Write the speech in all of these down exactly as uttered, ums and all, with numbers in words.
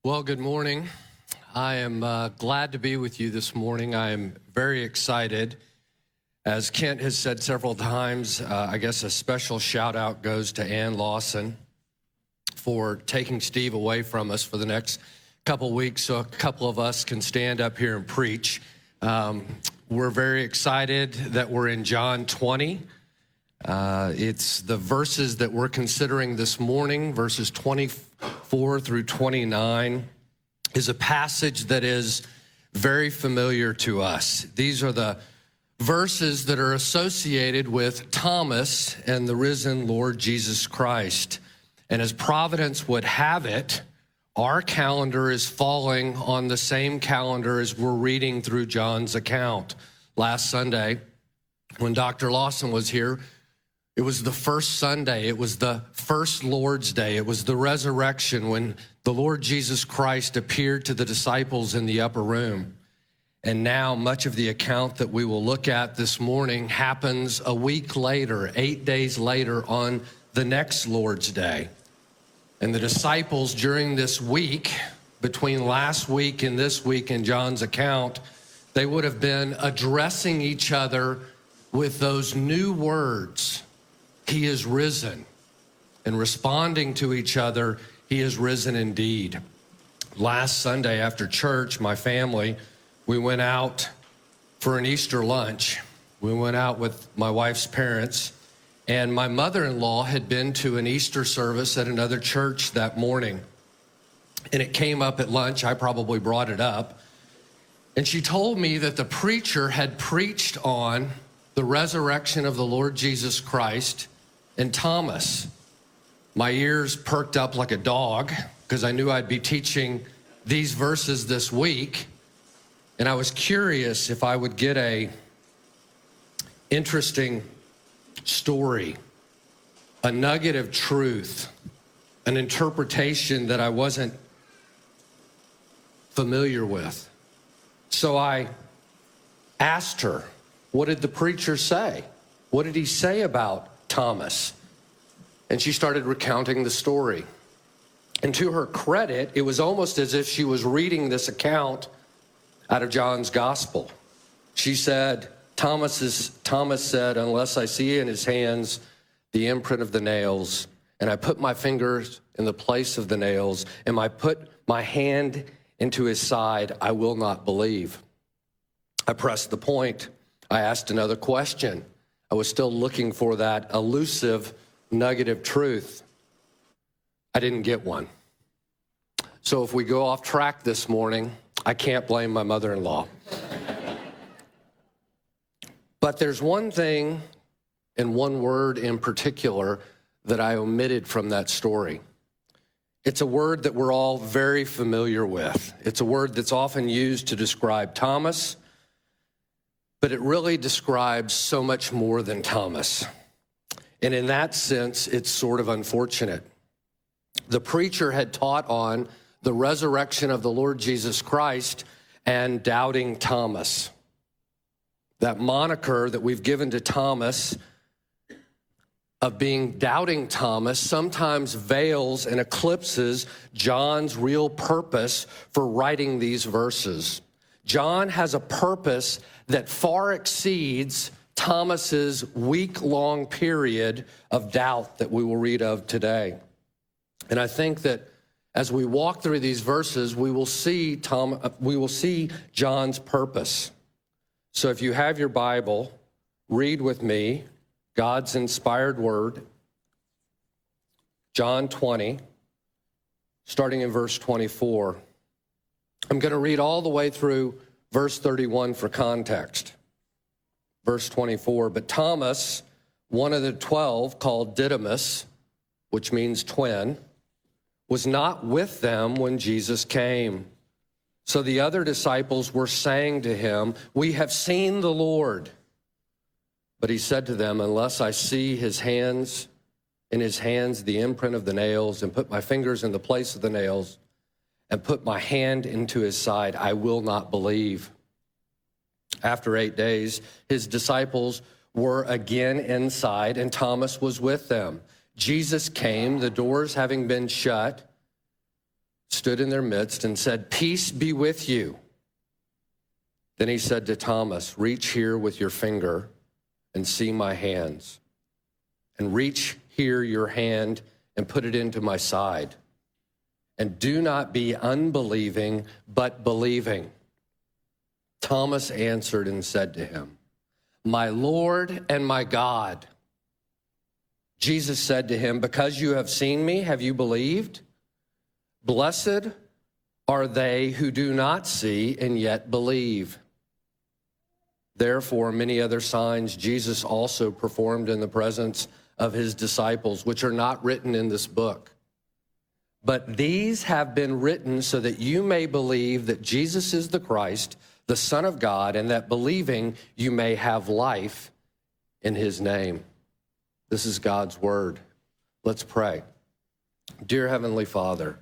Well, good morning. I am uh, glad to be with you this morning. I am very excited. As Kent has said several times, uh, I guess a special shout out goes to Ann Lawson for taking Steve away from us for the next couple weeks so a couple of us can stand up here and preach. Um, we're very excited that we're in John twenty. Uh, it's the verses that we're considering this morning, verses twenty-four through twenty-nine, is a passage that is very familiar to us. These are the verses that are associated with Thomas and the risen Lord Jesus Christ. And as providence would have it, our calendar is falling on the same calendar as we're reading through John's account. Last Sunday, when Doctor Lawson was here, it was the first Sunday. It was the first Lord's Day. It was the resurrection when the Lord Jesus Christ appeared to the disciples in the upper room. And now much of the account that we will look at this morning happens a week later, eight days later on the next Lord's Day. And the disciples during this week, between last week and this week in John's account, they would have been addressing each other with those new words. He is risen, and responding to each other, he is risen indeed. Last Sunday after church, my family, we went out for an Easter lunch. We went out with my wife's parents, and my mother-in-law had been to an Easter service at another church that morning. And it came up at lunch. I probably brought it up. And she told me that the preacher had preached on the resurrection of the Lord Jesus Christ and Thomas. My ears perked up like a dog because I knew I'd be teaching these verses this week. And I was curious if I would get a interesting story, a nugget of truth, an interpretation that I wasn't familiar with. So I asked her, what did the preacher say? What did he say about Thomas? And she started recounting the story. And to her credit, it was almost as if she was reading this account out of John's gospel. She said, Thomas, is, Thomas said, unless I see in his hands the imprint of the nails, and I put my fingers in the place of the nails, and I put my hand into his side, I will not believe. I pressed the point. I asked another question. I was still looking for that elusive nugget of truth. I didn't get one. So if we go off track this morning, I can't blame my mother-in-law. But there's one thing and one word in particular that I omitted from that story. It's a word that we're all very familiar with. It's a word that's often used to describe Thomas, but it really describes so much more than Thomas. And in that sense, it's sort of unfortunate. The preacher had taught on the resurrection of the Lord Jesus Christ and doubting Thomas. That moniker that we've given to Thomas of being doubting Thomas sometimes veils and eclipses John's real purpose for writing these verses. John has a purpose that far exceeds Thomas's week-long period of doubt that we will read of today. And I think that as we walk through these verses, we will see Tom, we will see John's purpose. So if you have your Bible, read with me God's inspired word, John twenty, starting in verse twenty-four. I'm going to read all the way through verse thirty-one for context. Verse twenty-four, but Thomas, one of the twelve, called Didymus, which means twin, was not with them when Jesus came. So the other disciples were saying to him, we have seen the Lord. But he said to them, unless I see his hands, in his hands the imprint of the nails, and put my fingers in the place of the nails, and put my hand into his side, I will not believe. After eight days, his disciples were again inside, and Thomas was with them. Jesus came, the doors having been shut. stood in their midst and said, "Peace be with you." Then he said to Thomas, "Reach here with your finger and see my hands, and reach here your hand and put it into my side. And do not be unbelieving, but believing." Thomas answered and said to him, "My Lord and my God." Jesus said to him, "Because you have seen me, have you believed? Blessed are they who do not see and yet believe." Therefore, many other signs Jesus also performed in the presence of his disciples, which are not written in this book. But these have been written so that you may believe that Jesus is the Christ, the Son of God, and that believing you may have life in his name. This is God's word. Let's pray. Dear Heavenly Father,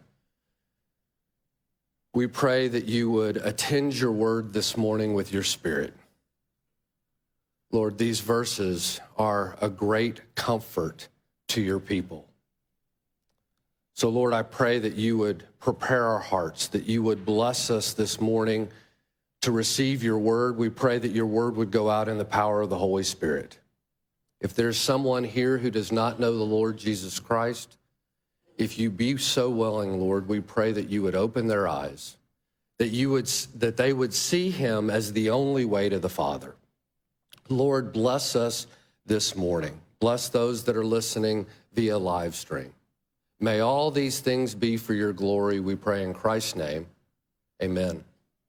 we pray that you would attend your word this morning with your Spirit. Lord, these verses are a great comfort to your people. So, Lord, I pray that you would prepare our hearts, that you would bless us this morning to receive your word. We pray that your word would go out in the power of the Holy Spirit. If there's someone here who does not know the Lord Jesus Christ, if you be so willing, Lord, we pray that you would open their eyes, that you would, that they would see him as the only way to the Father. Lord, bless us this morning. Bless those that are listening via live stream. May all these things be for your glory, we pray in Christ's name. Amen.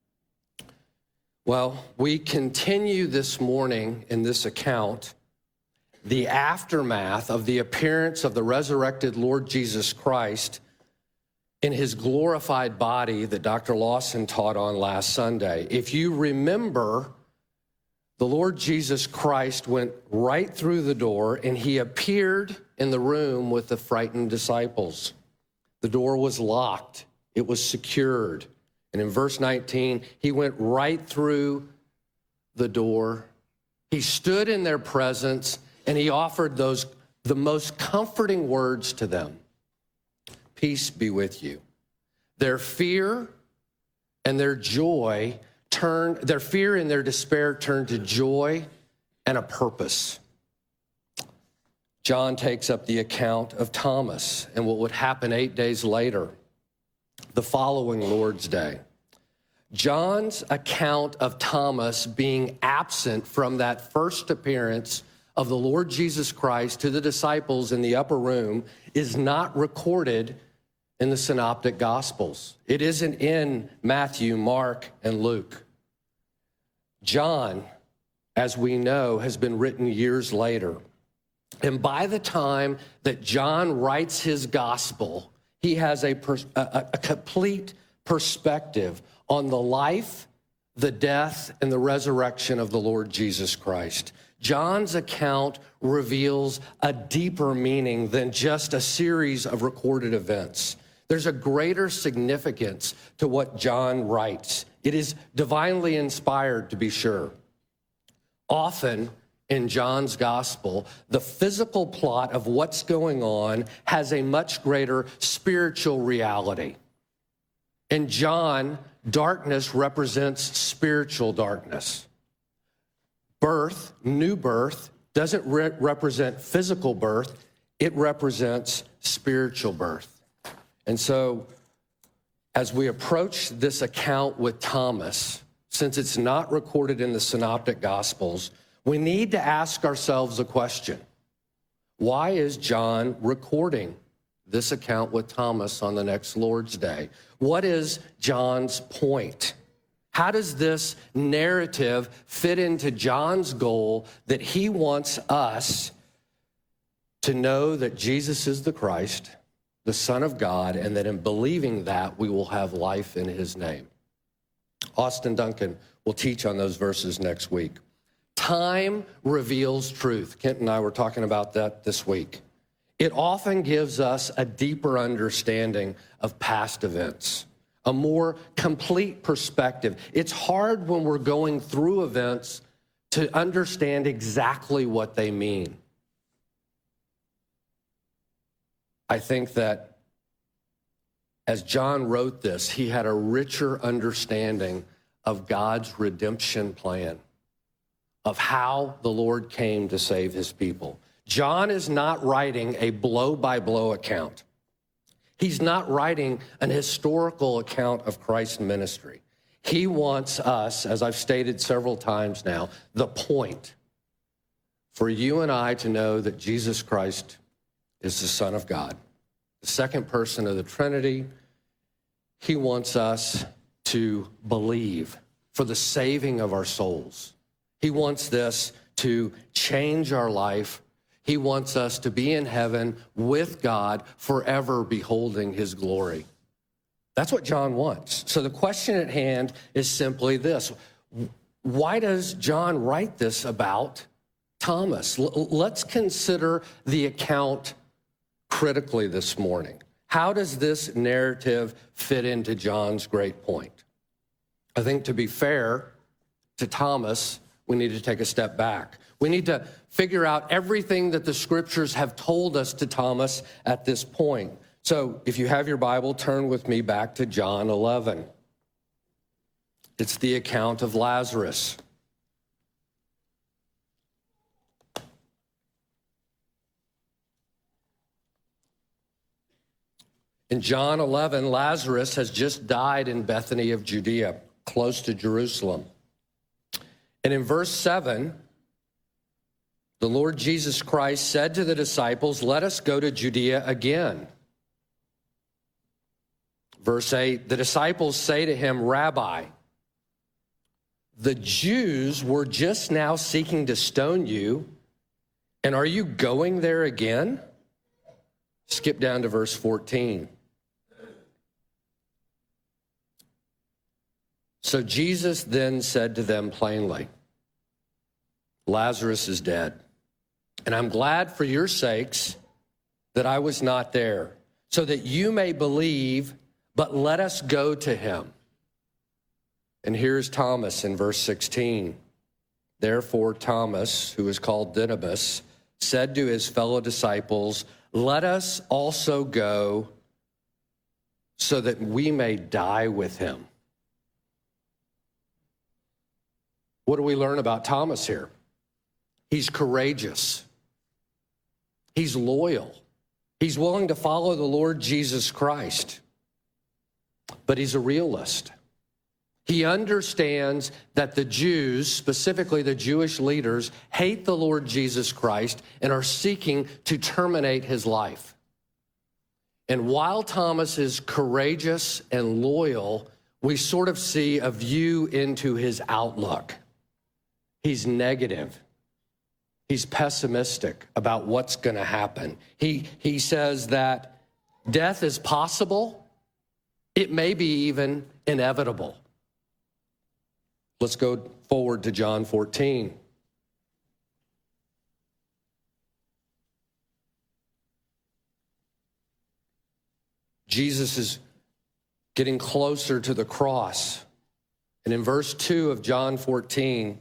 Well, we continue this morning in this account the aftermath of the appearance of the resurrected Lord Jesus Christ in his glorified body that Doctor Lawson taught on last Sunday. If you remember, the Lord Jesus Christ went right through the door and he appeared in the room with the frightened disciples. The door was locked. It was secured. And in verse nineteen, he went right through the door. He stood in their presence and he offered those the most comforting words to them. Peace be with you. Their fear and their joy turned, their fear and their despair turned to joy and a purpose. John takes up the account of Thomas and what would happen eight days later, the following Lord's Day. John's account of Thomas being absent from that first appearance of the Lord Jesus Christ to the disciples in the upper room is not recorded in the Synoptic Gospels. It isn't in Matthew, Mark, and Luke. John, as we know, has been written years later. And by the time that John writes his gospel, he has a, pers- a, a complete perspective on the life, the death, and the resurrection of the Lord Jesus Christ. John's account reveals a deeper meaning than just a series of recorded events. There's a greater significance to what John writes. It is divinely inspired, to be sure. Often in John's gospel, the physical plot of what's going on has a much greater spiritual reality. In John, darkness represents spiritual darkness. Birth, new birth, doesn't re- represent physical birth. It represents spiritual birth. And so as we approach this account with Thomas, since it's not recorded in the Synoptic Gospels, we need to ask ourselves a question. Why is John recording this account with Thomas on the next Lord's Day? What is John's point? How does this narrative fit into John's goal that he wants us to know that Jesus is the Christ, the Son of God, and that in believing that, we will have life in his name? Austin Duncan will teach on those verses next week. Time reveals truth. Kent and I were talking about that this week. It often gives us a deeper understanding of past events, a more complete perspective. It's hard when we're going through events to understand exactly what they mean. I think that as John wrote this, he had a richer understanding of God's redemption plan, of how the Lord came to save his people. John is not writing a blow-by-blow account. He's not writing an historical account of Christ's ministry. He wants us, as I've stated several times now, the point for you and I to know that Jesus Christ is the Son of God, the second person of the Trinity. He wants us to believe for the saving of our souls. He wants this to change our life. He wants us to be in heaven with God, forever beholding his glory. That's what John wants. So the question at hand is simply this: why does John write this about Thomas? L- let's consider the account critically this morning. How does this narrative fit into John's great point? I think, to be fair to Thomas, we need to take a step back. We need to figure out everything that the scriptures have told us to Thomas at this point. So if you have your Bible, turn with me back to John eleven. It's the account of Lazarus. In John eleven, Lazarus has just died in Bethany of Judea, close to Jerusalem. And in verse seven, the Lord Jesus Christ said to the disciples, "Let us go to Judea again." Verse eight, the disciples say to him, "Rabbi, the Jews were just now seeking to stone you, and are you going there again?" Skip down to verse fourteen. So Jesus then said to them plainly, "Lazarus is dead, and I'm glad for your sakes that I was not there, so that you may believe, but let us go to him." And here's Thomas in verse sixteen. Therefore Thomas, who is called Didymus, said to his fellow disciples, "Let us also go so that we may die with him." What do we learn about Thomas here? He's courageous. He's loyal. He's willing to follow the Lord Jesus Christ. But he's a realist. He understands that the Jews, specifically the Jewish leaders, hate the Lord Jesus Christ and are seeking to terminate his life. And while Thomas is courageous and loyal, we sort of see a view into his outlook. He's negative. He's pessimistic about what's going to happen. He, he says that death is possible. It may be even inevitable. Let's go forward to John fourteen. Jesus is getting closer to the cross. And in verse two of John fourteen,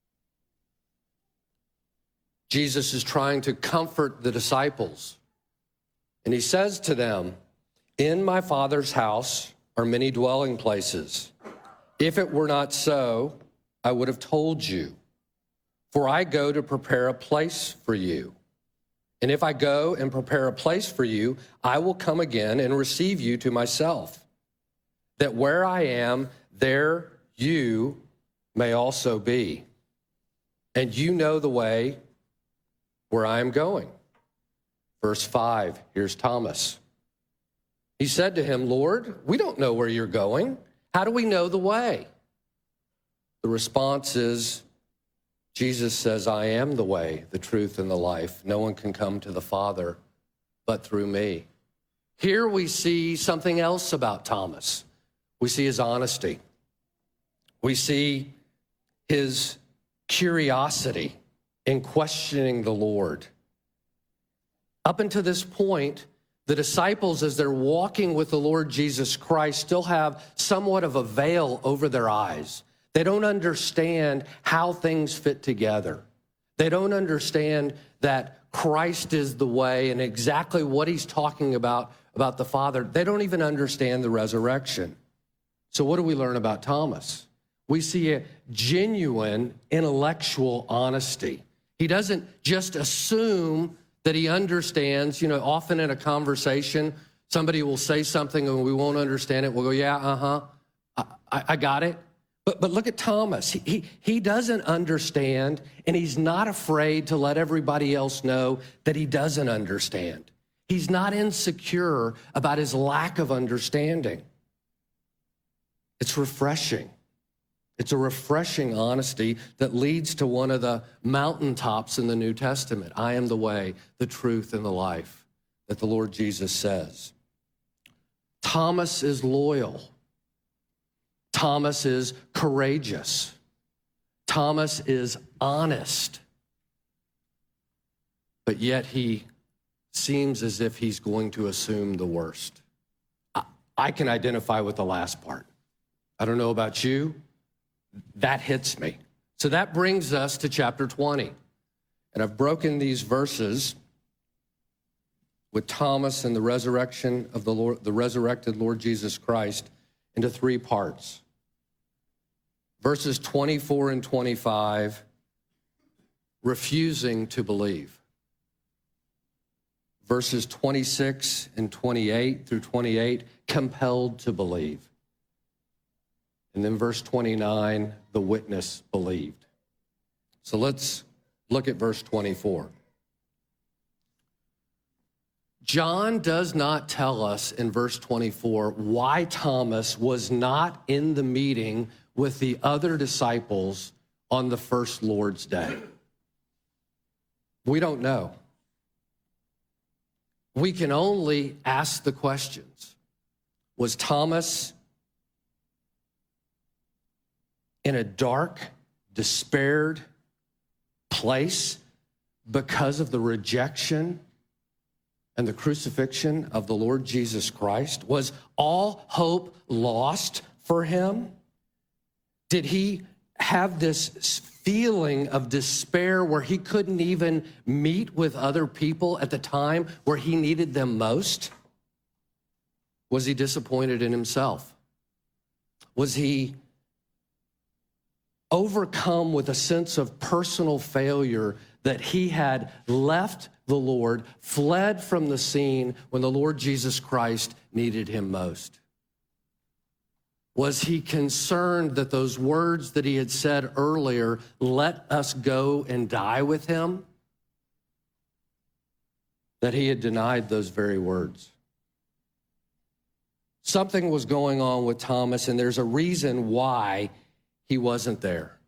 Jesus is trying to comfort the disciples. And he says to them, "In my Father's house are many dwelling places. If it were not so, I would have told you. For I go to prepare a place for you. And if I go and prepare a place for you, I will come again and receive you to myself, that where I am, there you may also be. And you know the way where I am going." Verse five, here's Thomas. He said to him, "Lord, we don't know where you're going. How do we know the way?" The response is, Jesus says, "I am the way, the truth, and the life. No one can come to the Father but through me." Here we see something else about Thomas. We see his honesty. We see his curiosity in questioning the Lord. Up until this point, the disciples, as they're walking with the Lord Jesus Christ, still have somewhat of a veil over their eyes. They don't understand how things fit together. They don't understand that Christ is the way and exactly what he's talking about about the Father, they don't even understand the resurrection. So what do we learn about Thomas? We see a genuine intellectual honesty. He doesn't just assume that he understands. You know, often in a conversation, somebody will say something and we won't understand it. We'll go, yeah, uh-huh, I, I, I got it. But, but look at Thomas. He, he, he doesn't understand, and he's not afraid to let everybody else know that he doesn't understand. He's not insecure about his lack of understanding. It's refreshing. It's a refreshing honesty that leads to one of the mountaintops in the New Testament. I am the way, the truth, and the life, that the Lord Jesus says. Thomas is loyal. Thomas is courageous. Thomas is honest. But yet he seems as if he's going to assume the worst. I, I can identify with the last part. I don't know about you. That hits me. So that brings us to chapter twenty. And I've broken these verses with Thomas and the resurrection of the Lord, the resurrected Lord Jesus Christ, into three parts. Verses twenty-four and twenty-five, refusing to believe. Verses twenty-six and twenty-eight through twenty-eight, compelled to believe. And then verse twenty-nine, the witness believed. So let's look at verse twenty-four. John does not tell us in verse twenty-four why Thomas was not in the meeting with the other disciples on the first Lord's Day. We don't know. We can only ask the questions. Was Thomas in a dark, despaired place because of the rejection and the crucifixion of the Lord Jesus Christ? Was all hope lost for him? Did he have this feeling of despair where he couldn't even meet with other people at the time where he needed them most? Was he disappointed in himself? Was he overcome with a sense of personal failure that he had left the Lord, fled from the scene when the Lord Jesus Christ needed him most? Was he concerned that those words that he had said earlier, let us go and die with him, that he had denied those very words? Something was going on with Thomas, and there's a reason why he wasn't there.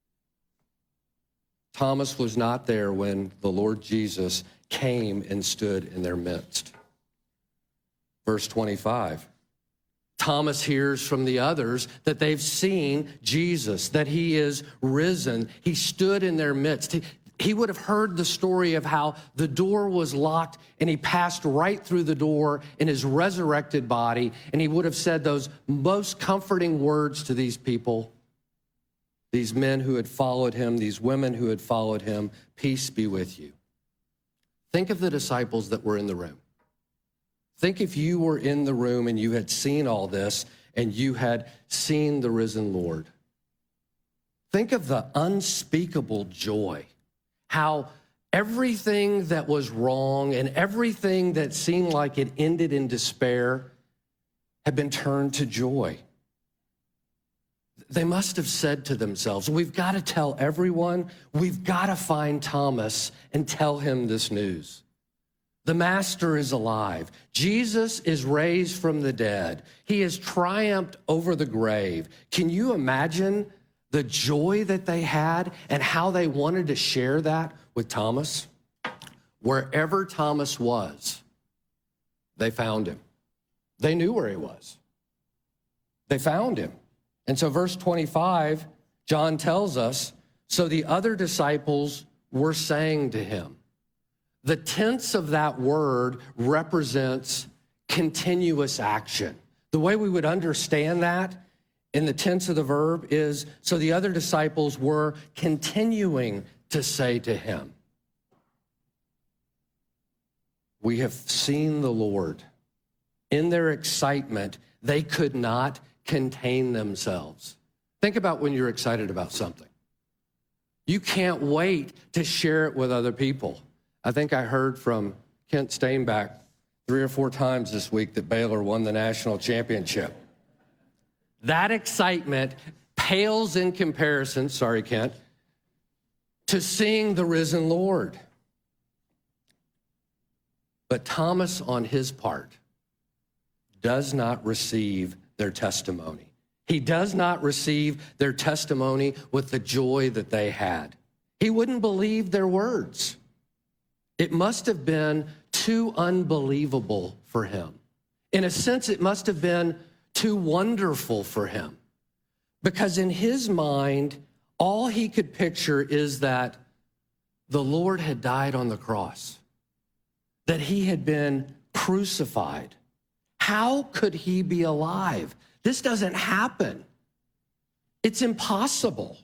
Thomas was not there when the Lord Jesus came and stood in their midst. Verse twenty-five. Thomas hears from the others that they've seen Jesus, that he is risen. He stood in their midst. He, he would have heard the story of how the door was locked and he passed right through the door in his resurrected body, and he would have said those most comforting words to these people, these men who had followed him, these women who had followed him, peace be with you. Think of the disciples that were in the room. Think if you were in the room and you had seen all this and you had seen the risen Lord. Think of the unspeakable joy, how everything that was wrong and everything that seemed like it ended in despair had been turned to joy. They must have said to themselves, we've got to tell everyone, we've got to find Thomas and tell him this news. The Master is alive. Jesus is raised from the dead. He has triumphed over the grave. Can you imagine the joy that they had and how they wanted to share that with Thomas? Wherever Thomas was, they found him. They knew where he was. They found him. And so verse twenty-five, John tells us, so the other disciples were saying to him. The tense of that word represents continuous action. The way we would understand that in the tense of the verb is, so the other disciples were continuing to say to him, we have seen the Lord. in their excitement, they could not contain themselves. Think about when you're excited about something. You can't wait to share it with other people. I think I heard from Kent Steinbach three or four times this week that Baylor won the national championship. That excitement pales in comparison, sorry, Kent, to seeing the risen Lord. But Thomas, on his part, does not receive their testimony. He does not receive their testimony with the joy that they had. He wouldn't believe their words. It must have been too unbelievable for him. In a sense, it must have been too wonderful for him. Because in his mind, all he could picture is that the Lord had died on the cross, that he had been crucified. How could he be alive? This doesn't happen. It's impossible.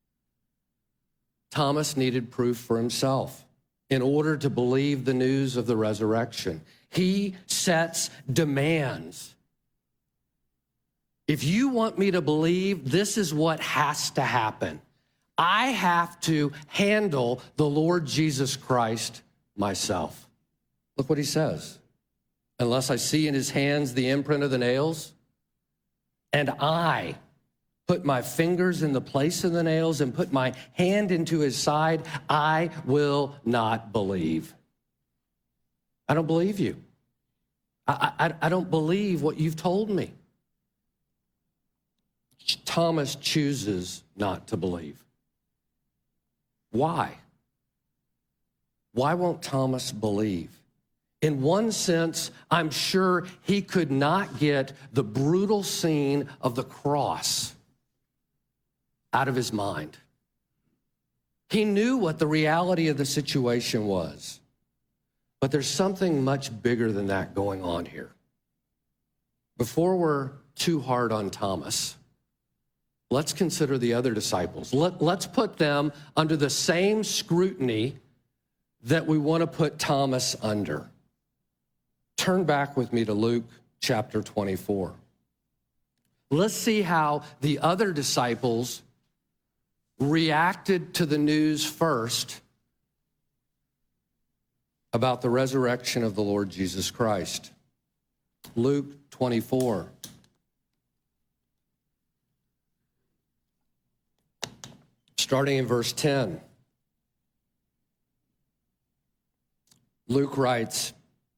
Thomas needed proof for himself in order to believe the news of the resurrection. He sets demands. If you want me to believe, this is what has to happen. I have to handle the Lord Jesus Christ myself. Look what he says. Unless I see in his hands the imprint of the nails, and I put my fingers in the place of the nails and put my hand into his side, I will not believe. I don't believe you. I, I, I don't believe what you've told me. Thomas chooses not to believe. Why? Why won't Thomas believe? In one sense, I'm sure he could not get the brutal scene of the cross out of his mind. He knew what the reality of the situation was. But there's something much bigger than that going on here. Before we're too hard on Thomas, let's consider the other disciples. Let, let's put them under the same scrutiny that we want to put Thomas under. Turn back with me to Luke chapter twenty-four. Let's see how the other disciples reacted to the news first about the resurrection of the Lord Jesus Christ. Luke twenty-four. Starting in verse ten. Luke writes,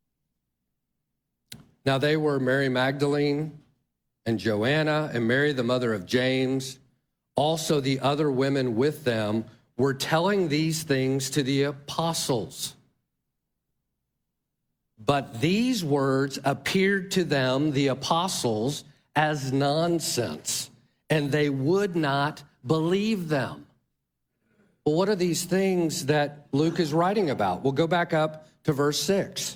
"Now they were Mary Magdalene and Joanna and Mary, the mother of James. Also the other women with them were telling these things to the apostles. But these words appeared to them, the apostles, as nonsense, and they would not believe them." Well, what are these things that Luke is writing about? We'll go back up to verse six.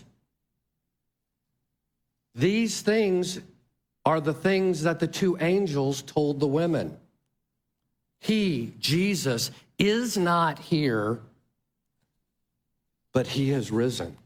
These things are the things that the two angels told the women. He, Jesus, is not here, but he has risen.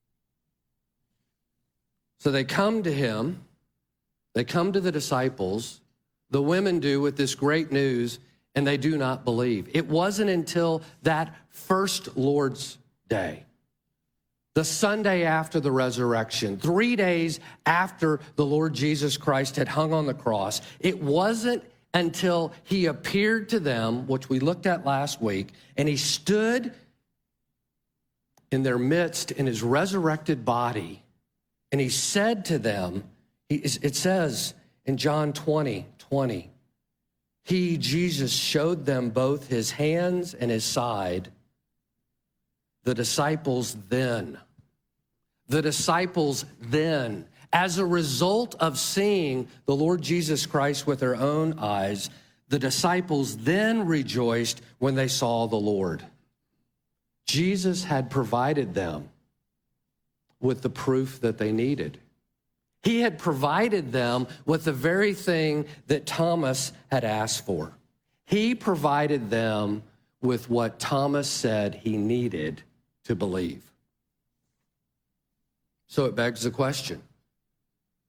So they come to him, they come to the disciples, the women do with this great news, and they do not believe. It wasn't until that first Lord's Day, the Sunday after the resurrection, three days after the Lord Jesus Christ had hung on the cross, it wasn't until he appeared to them, which we looked at last week, and he stood in their midst in his resurrected body, and he said to them, it says in John twenty, twenty, he, Jesus, showed them both his hands and his side. The disciples then, the disciples then, as a result of seeing the Lord Jesus Christ with their own eyes, the disciples then rejoiced when they saw the Lord. Jesus had provided them with the proof that they needed. He had provided them with the very thing that Thomas had asked for. He provided them with what Thomas said he needed to believe. So it begs the question,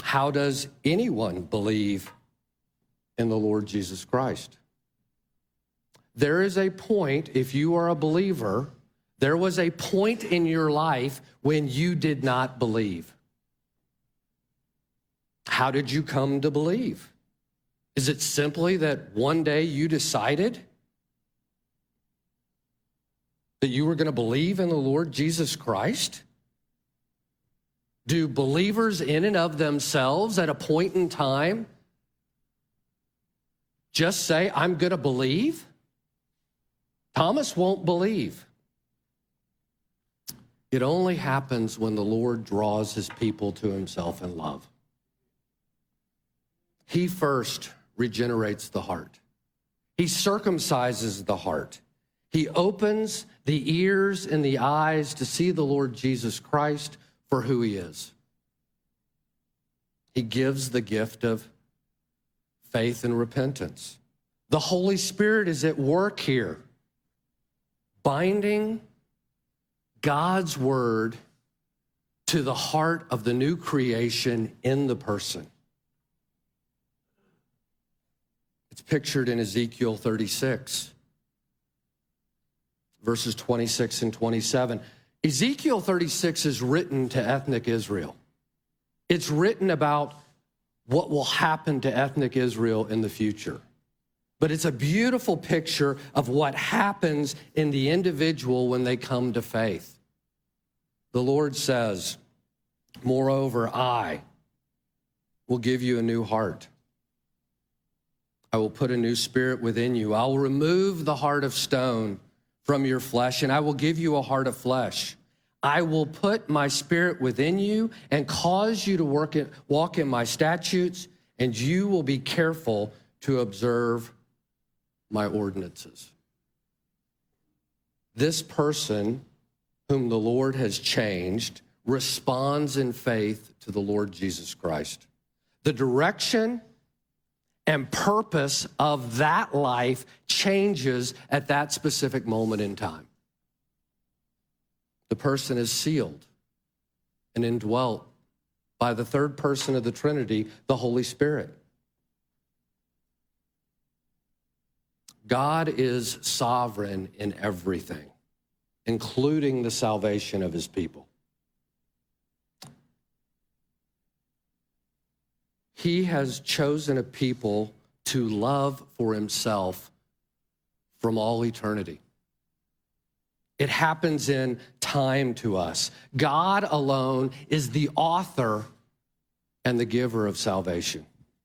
How does anyone believe in the Lord Jesus Christ? There is a point, if you are a believer, there was a point in your life when you did not believe. How did you come to believe? Is it simply that one day you decided that you were going to believe in the Lord Jesus Christ? Do believers in and of themselves at a point in time just say, I'm going to believe? Thomas won't believe. It only happens when the Lord draws his people to himself in love. He first regenerates the heart. He circumcises the heart. He opens the ears and the eyes to see the Lord Jesus Christ for who he is. He gives the gift of faith and repentance. The Holy Spirit is at work here, binding God's word to the heart of the new creation in the person. It's pictured in Ezekiel thirty-six, verses twenty-six and twenty-seven. Ezekiel thirty-six is written to ethnic Israel. It's written about what will happen to ethnic Israel in the future. But it's a beautiful picture of what happens in the individual when they come to faith. The Lord says, moreover, I will give you a new heart. I will put a new spirit within you. I will remove the heart of stone from your flesh, and I will give you a heart of flesh. I will put my spirit within you and cause you to work in, walk in my statutes, and you will be careful to observe my ordinances. This person whom the Lord has changed responds in faith to the Lord Jesus Christ. The direction and purpose of that life changes at that specific moment in time. The person is sealed and indwelt by the third person of the Trinity, the Holy Spirit. God is sovereign in everything, including the salvation of his people. He has chosen a people to love for himself from all eternity. It happens in time to us. God alone is the author and the giver of salvation.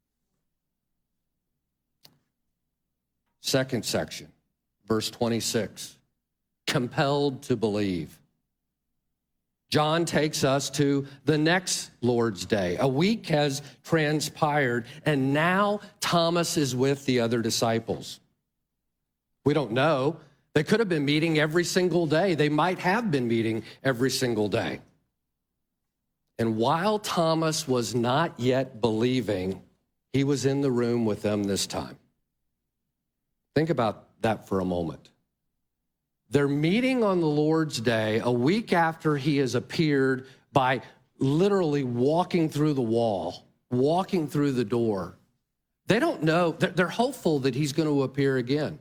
Second section, verse twenty-six, compelled to believe. John takes us to the next Lord's Day. A week has transpired, and now Thomas is with the other disciples. We don't know. They could have been meeting every single day. They might have been meeting every single day. And while Thomas was not yet believing, he was in the room with them this time. Think about that for a moment. They're meeting on the Lord's Day, a week after he has appeared by literally walking through the wall, walking through the door. They don't know. They're hopeful that he's going to appear again.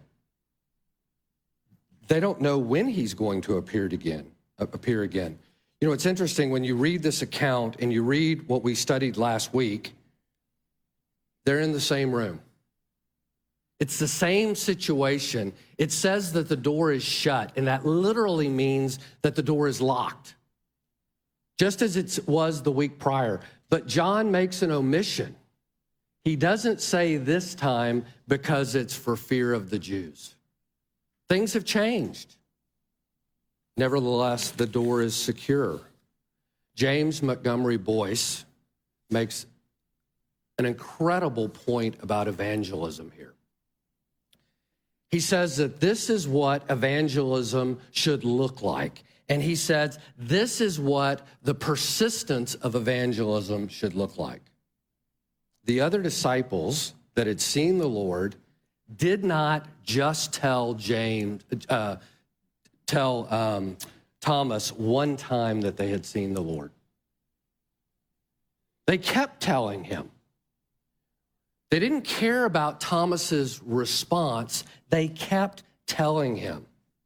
They don't know when he's going to appear again. Appear again. You know, it's interesting when you read this account and you read what we studied last week, they're in the same room. It's the same situation. It says that the door is shut, and that literally means that the door is locked, just as it was the week prior. But John makes an omission. He doesn't say this time because it's for fear of the Jews. Things have changed. Nevertheless, the door is secure. James Montgomery Boyce makes an incredible point about evangelism here. He says that this is what evangelism should look like. And he says this is what the persistence of evangelism should look like. The other disciples that had seen the Lord did not just tell James, uh, tell um, Thomas one time that they had seen the Lord. They kept telling him. They didn't care about Thomas's response. They kept telling him.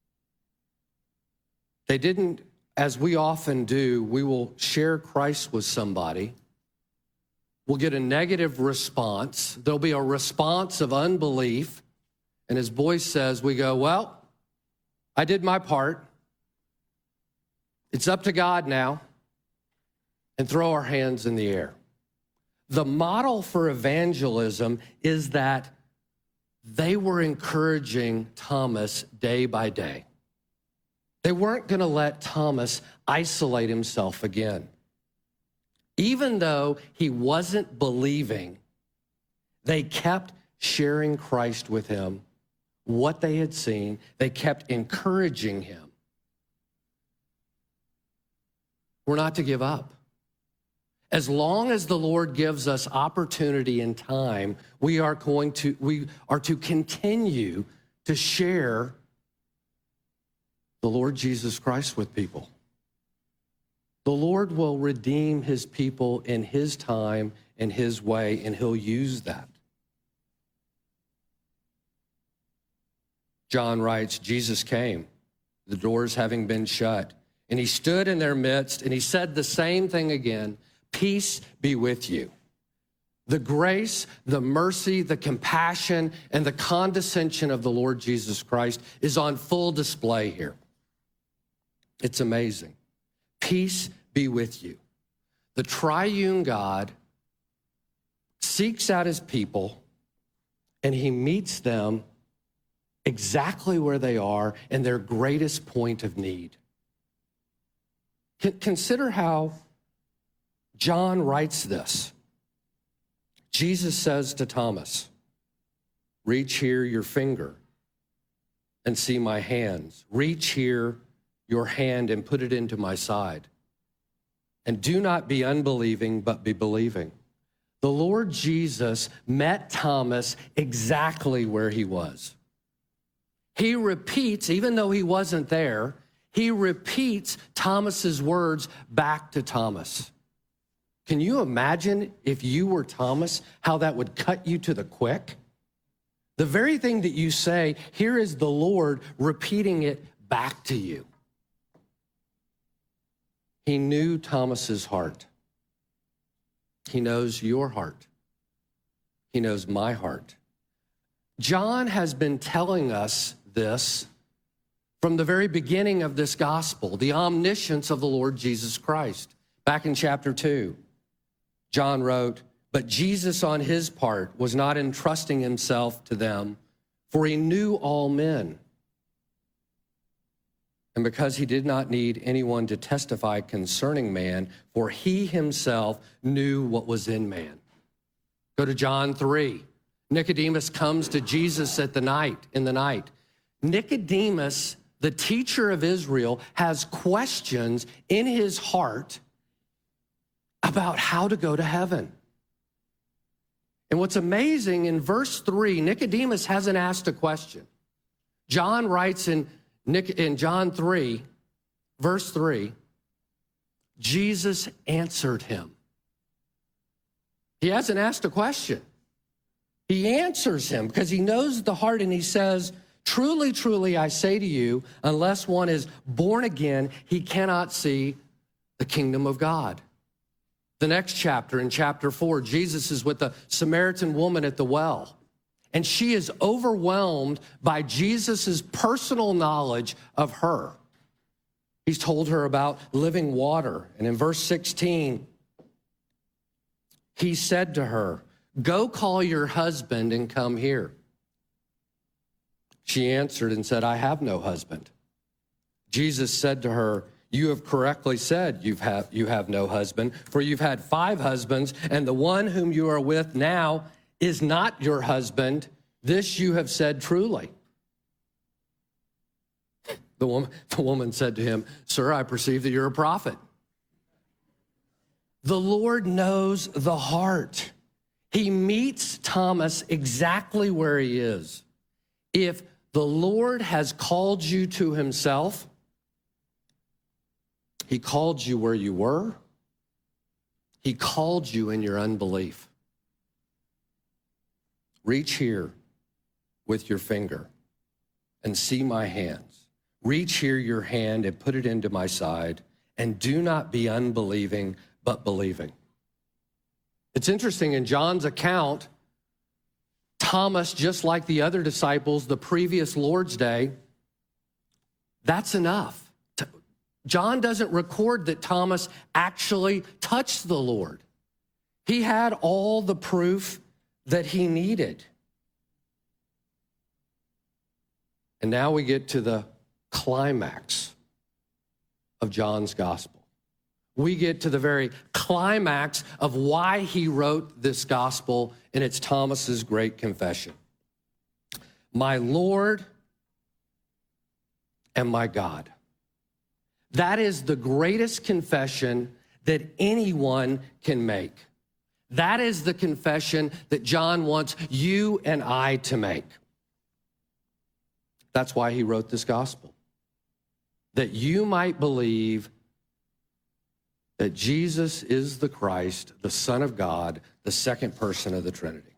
They didn't, as we often do, we will share Christ with somebody. We'll get a negative response. There'll be a response of unbelief. And as Boyce says, we go, well, I did my part. It's up to God now. And throw our hands in the air. The model for evangelism is that they were encouraging Thomas day by day. They weren't going to let Thomas isolate himself again. Even though he wasn't believing, they kept sharing Christ with him, what they had seen. They kept encouraging him. We're not to give up. As long as the Lord gives us opportunity and time, we are going to, we are to continue to share the Lord Jesus Christ with people. The Lord will redeem his people in his time and his way, and he'll use that. John writes, Jesus came, the doors having been shut, and he stood in their midst, and he said the same thing again. Peace be with you. The grace, the mercy, the compassion, and the condescension of the Lord Jesus Christ is on full display here. It's amazing. Peace be with you. The triune God seeks out his people, and he meets them exactly where they are in their greatest point of need. Consider how John writes this. Jesus says to Thomas, reach here your finger and see my hands. Reach here your hand and put it into my side. And do not be unbelieving, but be believing. The Lord Jesus met Thomas exactly where he was. He repeats, even though he wasn't there, he repeats Thomas's words back to Thomas. Can you imagine if you were Thomas, how that would cut you to the quick? The very thing that you say, here is the Lord repeating it back to you. He knew Thomas's heart. He knows your heart. He knows my heart. John has been telling us this from the very beginning of this gospel, the omniscience of the Lord Jesus Christ. Back in chapter two. John wrote, but Jesus on his part was not entrusting himself to them, for he knew all men. And because he did not need anyone to testify concerning man, for he himself knew what was in man. Go to John three. Nicodemus comes to Jesus at the night, in the night. Nicodemus, the teacher of Israel, has questions in his heart about how to go to heaven. And what's amazing, in verse three, Nicodemus hasn't asked a question. John writes in, in John three, verse three, Jesus answered him. He hasn't asked a question. He answers him because he knows the heart, and he says, truly, truly, I say to you, unless one is born again, he cannot see the kingdom of God. The next chapter, in chapter four, Jesus is with the Samaritan woman at the well, and she is overwhelmed by Jesus's personal knowledge of her. He's told her about living water, and in verse sixteen, he said to her, go call your husband and come here. She answered and said, I have no husband. Jesus said to her, you have correctly said you have, you have no husband, for you've had five husbands, and the one whom you are with now is not your husband. This you have said truly. The woman, the woman said to him, sir, I perceive that you're a prophet. The Lord knows the heart. He meets Thomas exactly where he is. If the Lord has called you to himself, he called you where you were. He called you in your unbelief. Reach here with your finger and see my hands. Reach here your hand and put it into my side, and do not be unbelieving, but believing. It's interesting, in John's account, Thomas, just like the other disciples the previous Lord's Day, that's enough. John doesn't record that Thomas actually touched the Lord. He had all the proof that he needed. And now we get to the climax of John's gospel. We get to the very climax of why he wrote this gospel, and it's Thomas's great confession. My Lord and my God. That is the greatest confession that anyone can make. That is the confession that John wants you and I to make. That's why he wrote this gospel. That you might believe that Jesus is the Christ, the Son of God, the second person of the Trinity.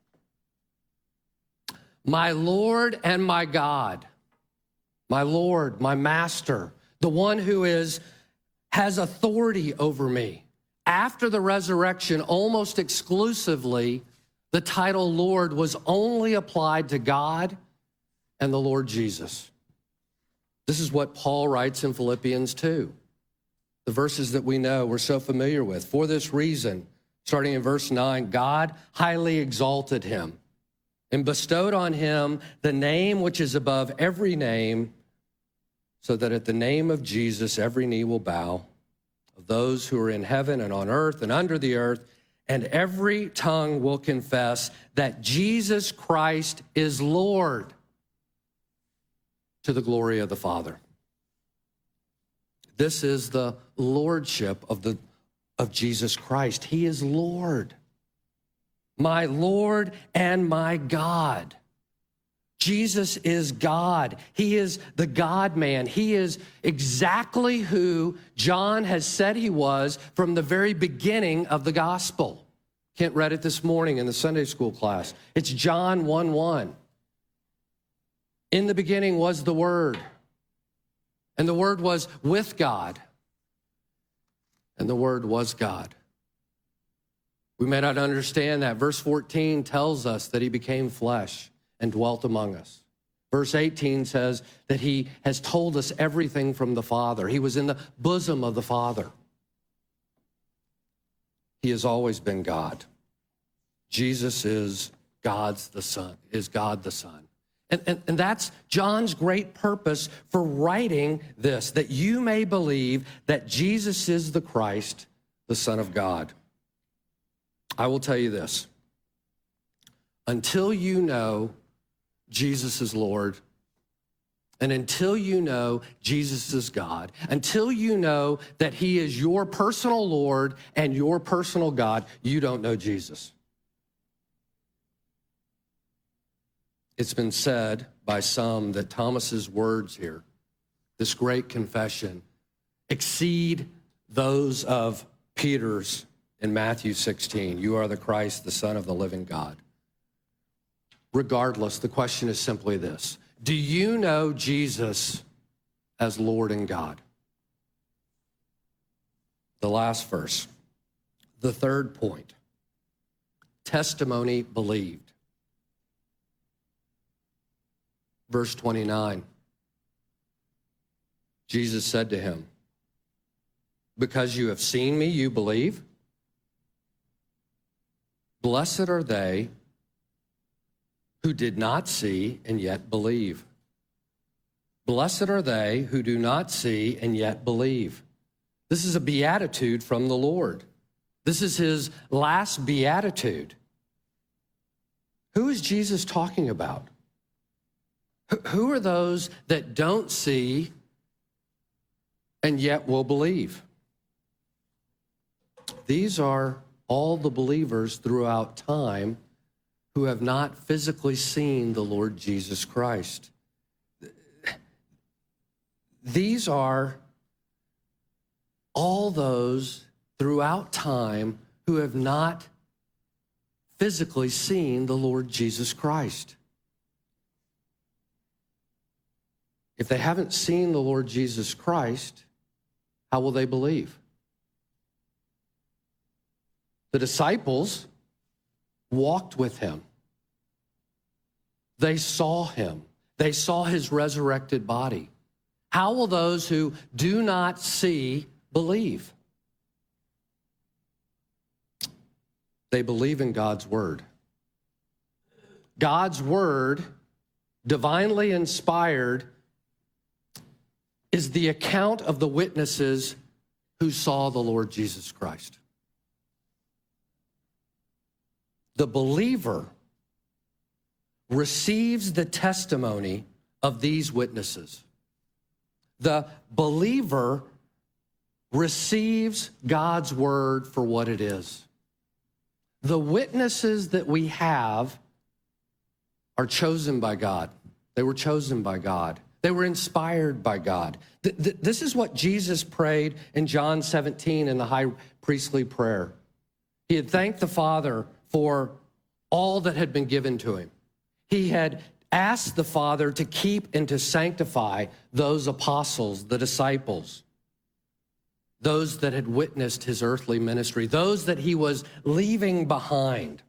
My Lord and my God, my Lord, my Master, the one who is has authority over me. After the resurrection, almost exclusively, the title Lord was only applied to God and the Lord Jesus. This is what Paul writes in Philippians two, the verses that we know, we're so familiar with. For this reason, starting in verse nine, God highly exalted him and bestowed on him the name which is above every name, so that at the name of Jesus, every knee will bow, of those who are in heaven and on earth and under the earth, and every tongue will confess that Jesus Christ is Lord, to the glory of the Father. This is the lordship of the of Jesus Christ. He is Lord, my Lord and my God. Jesus is God. He is the God-man. He is exactly who John has said he was from the very beginning of the gospel. Kent read it this morning in the Sunday school class. It's John one one. In the beginning was the Word, and the Word was with God, and the Word was God. We may not understand that. Verse fourteen tells us that he became flesh and dwelt among us. Verse eighteen says that he has told us everything from the Father. He was in the bosom of the Father. He has always been God. Jesus is God's the Son, is God the Son. And, and, and that's John's great purpose for writing this, that you may believe that Jesus is the Christ, the Son of God. I will tell you this. Until you know Jesus is Lord, and until you know Jesus is God, until you know that he is your personal Lord and your personal God, you don't know Jesus. It's been said by some that Thomas's words here, this great confession, exceed those of Peter's in Matthew sixteen. You are the Christ, the Son of the living God. Regardless, the question is simply this. Do you know Jesus as Lord and God? The last verse, the third point, testimony believed. Verse twenty-nine, Jesus said to him, because you have seen me, you believe? Blessed are they who did not see and yet believe. Blessed are they who do not see and yet believe. This is a beatitude from the Lord. This is his last beatitude. Who is Jesus talking about? Who are those that don't see and yet will believe? These are all the believers throughout time who have not physically seen the Lord Jesus Christ. These are all those throughout time who have not physically seen the Lord Jesus Christ. If they haven't seen the Lord Jesus Christ, how will they believe? The disciples walked with him. They saw him. They saw his resurrected body. How will those who do not see believe? They believe in God's word. God's word, divinely inspired, is the account of the witnesses who saw the Lord Jesus Christ. The believer receives the testimony of these witnesses. The believer receives God's word for what it is. The witnesses that we have are chosen by God. They were chosen by God. They were inspired by God. Th- th- this is what Jesus prayed in John seventeen in the high priestly prayer. He had thanked the Father for all that had been given to him. He had asked the Father to keep and to sanctify those apostles, the disciples, those that had witnessed his earthly ministry, those that he was leaving behind.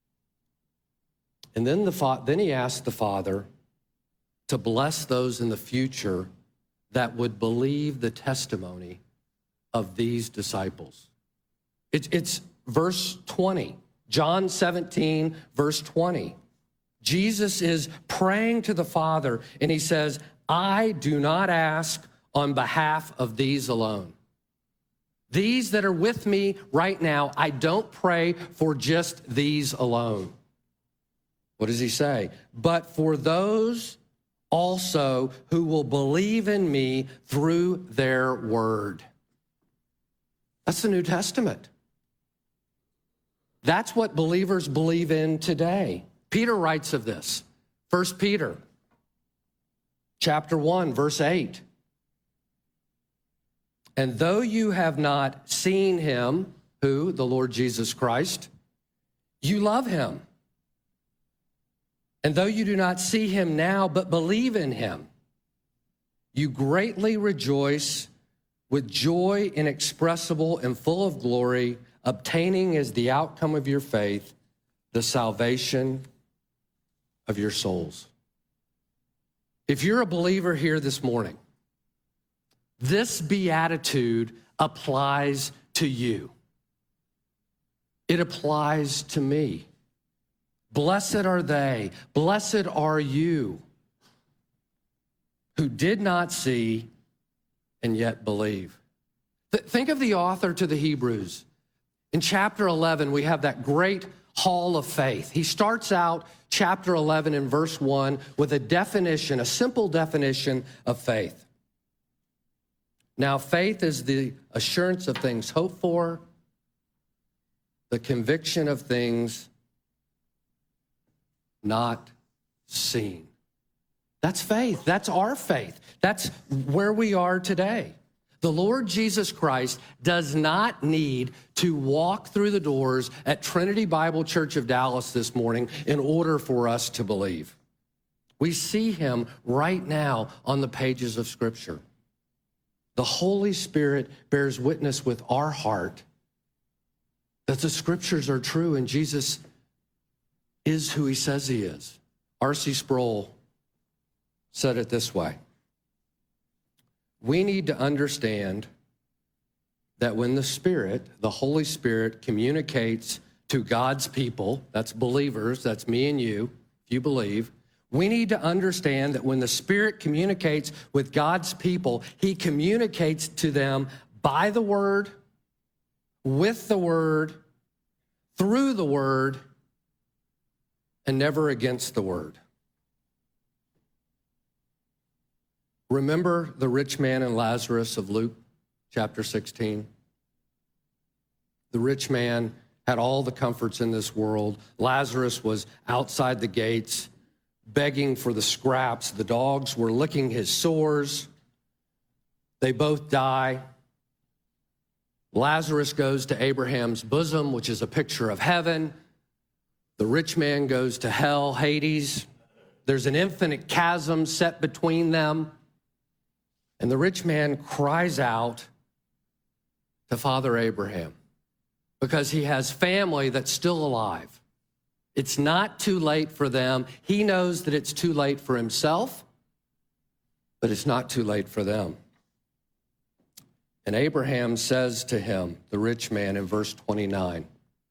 And then, the fa- then he asked the Father to bless those in the future that would believe the testimony of these disciples. It's, it's verse twenty, John seventeen, verse twenty. Jesus is praying to the Father, and he says, I do not ask on behalf of these alone. These that are with me right now, I don't pray for just these alone. What does he say? But for those also who will believe in me through their word. That's the New Testament. That's what believers believe in today. Peter writes of this. First Peter chapter one, verse eight. And though you have not seen him, who? The Lord Jesus Christ, you love him. And though you do not see him now, but believe in him, you greatly rejoice with joy inexpressible and full of glory, obtaining as the outcome of your faith the salvation of your souls. If you're a believer here this morning, this beatitude applies to you. It applies to me. Blessed are they, blessed are you, who did not see and yet believe. Th- think of the author to the Hebrews. In chapter eleven, we have that great hall of faith. He starts out chapter eleven in verse one with a definition, a simple definition of faith. Now, faith is the assurance of things hoped for, the conviction of things not seen. That's faith. That's our faith. That's where we are today. The Lord Jesus Christ does not need to walk through the doors at Trinity Bible Church of Dallas this morning in order for us to believe. We see him right now on the pages of Scripture. The Holy Spirit bears witness with our heart that the Scriptures are true and Jesus is who he says he is. R C Sproul said it this way. We need to understand that when the Spirit, the Holy Spirit, communicates to God's people, that's believers, that's me and you, if you believe, we need to understand that when the Spirit communicates with God's people, he communicates to them by the Word, with the Word, through the Word, and never against the Word. Remember the rich man and Lazarus of Luke chapter sixteen? The rich man had all the comforts in this world. Lazarus was outside the gates, begging for the scraps. The dogs were licking his sores. They both die. Lazarus goes to Abraham's bosom, which is a picture of heaven. The rich man goes to hell, Hades. There's an infinite chasm set between them. And the rich man cries out to Father Abraham because he has family that's still alive. It's not too late for them. He knows that it's too late for himself, but it's not too late for them. And Abraham says to him, the rich man, in verse twenty-nine,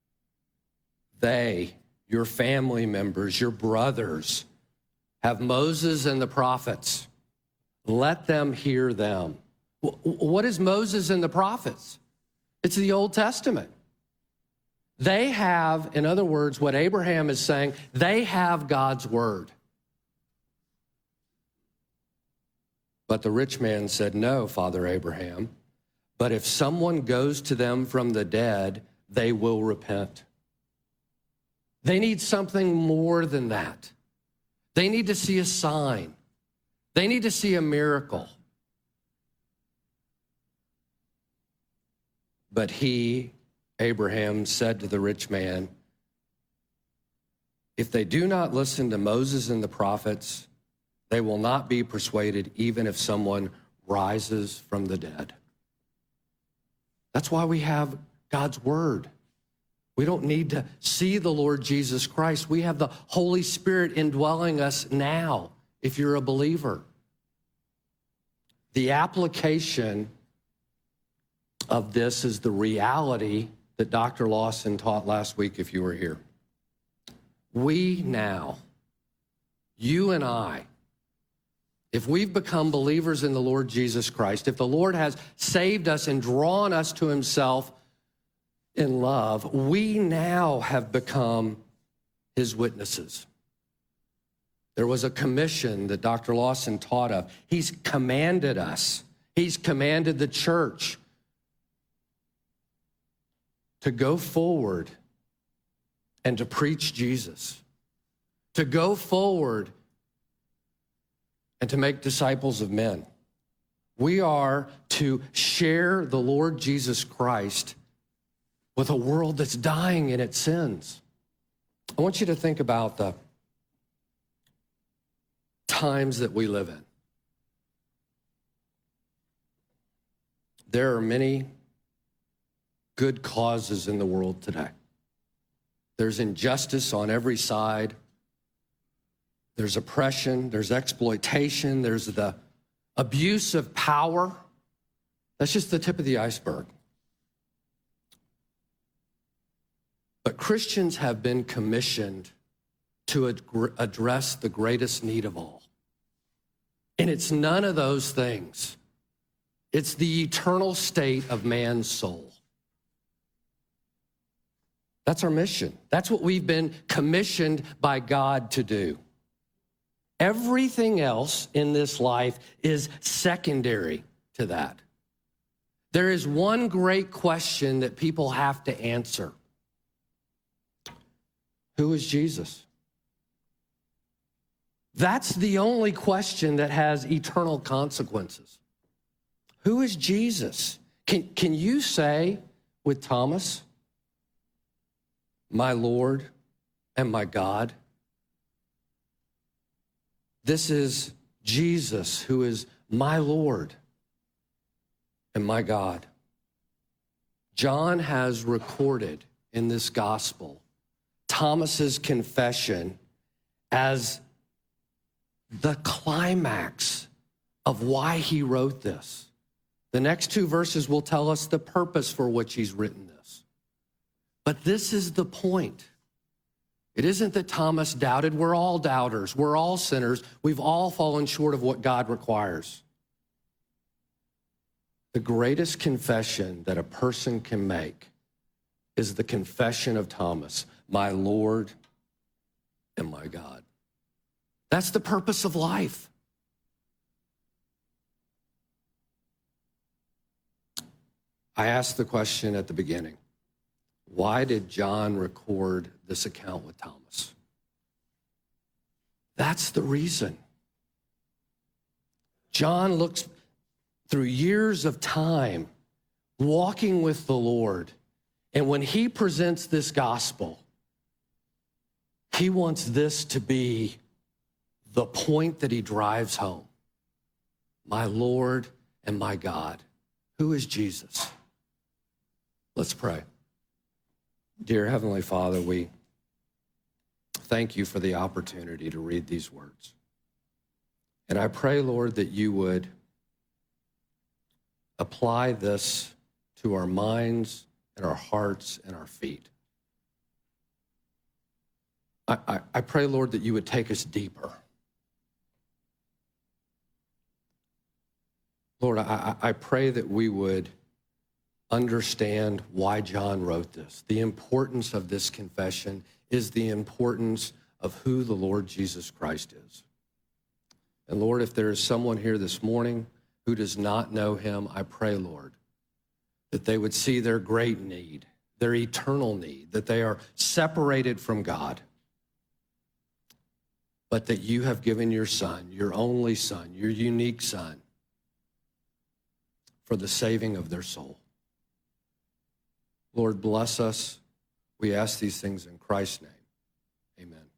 they, your family members, your brothers, have Moses and the prophets. Let them hear them. What is Moses and the prophets? It's the Old Testament. They have, in other words, what Abraham is saying, they have God's word. But the rich man said, no, Father Abraham, but if someone goes to them from the dead, they will repent. They need something more than that. They need to see a sign. They need to see a miracle. But he, Abraham, said to the rich man, if they do not listen to Moses and the prophets, they will not be persuaded even if someone rises from the dead. That's why we have God's word. We don't need to see the Lord Jesus Christ. We have the Holy Spirit indwelling us now, if you're a believer. The application of this is the reality that Doctor Lawson taught last week, if you were here. We now, you and I, if we've become believers in the Lord Jesus Christ, if the Lord has saved us and drawn us to himself in love, we now have become his witnesses. There was a commission that Doctor Lawson taught of. He's commanded us. He's commanded the church to go forward and to preach Jesus, to go forward and to make disciples of men. We are to share the Lord Jesus Christ with a world that's dying in its sins. I want you to think about the times that we live in. There are many good causes in the world today. There's injustice on every side. There's oppression, there's exploitation, there's the abuse of power. That's just the tip of the iceberg. But Christians have been commissioned to ad- address the greatest need of all. And it's none of those things. It's the eternal state of man's soul. That's our mission. That's what we've been commissioned by God to do. Everything else in this life is secondary to that. There is one great question that people have to answer. Who is Jesus? That's the only question that has eternal consequences. Who is Jesus? Can, can you say with Thomas, my Lord and my God? This is Jesus, who is my Lord and my God. John has recorded in this gospel Thomas's confession as the climax of why he wrote this. The next two verses will tell us the purpose for which he's written this. But this is the point. It isn't that Thomas doubted. We're all doubters. We're all sinners. We've all fallen short of what God requires. The greatest confession that a person can make is the confession of Thomas, my Lord and my God. That's the purpose of life. I asked the question at the beginning, why did John record this account with Thomas? That's the reason. John looks through years of time, walking with the Lord. And when he presents this gospel, he wants this to be the point that he drives home. My Lord and my God. Who is Jesus? Let's pray. Dear Heavenly Father, we thank you for the opportunity to read these words. And I pray, Lord, that you would apply this to our minds and our hearts and our feet. I, I, I pray, Lord, that you would take us deeper. Lord, I, I pray that we would understand why John wrote this. The importance of this confession is the importance of who the Lord Jesus Christ is. And Lord, if there is someone here this morning who does not know him, I pray, Lord, that they would see their great need, their eternal need, that they are separated from God, but that you have given your Son, your only Son, your unique Son, for the saving of their soul. Lord, bless us. We ask these things in Christ's name. Amen.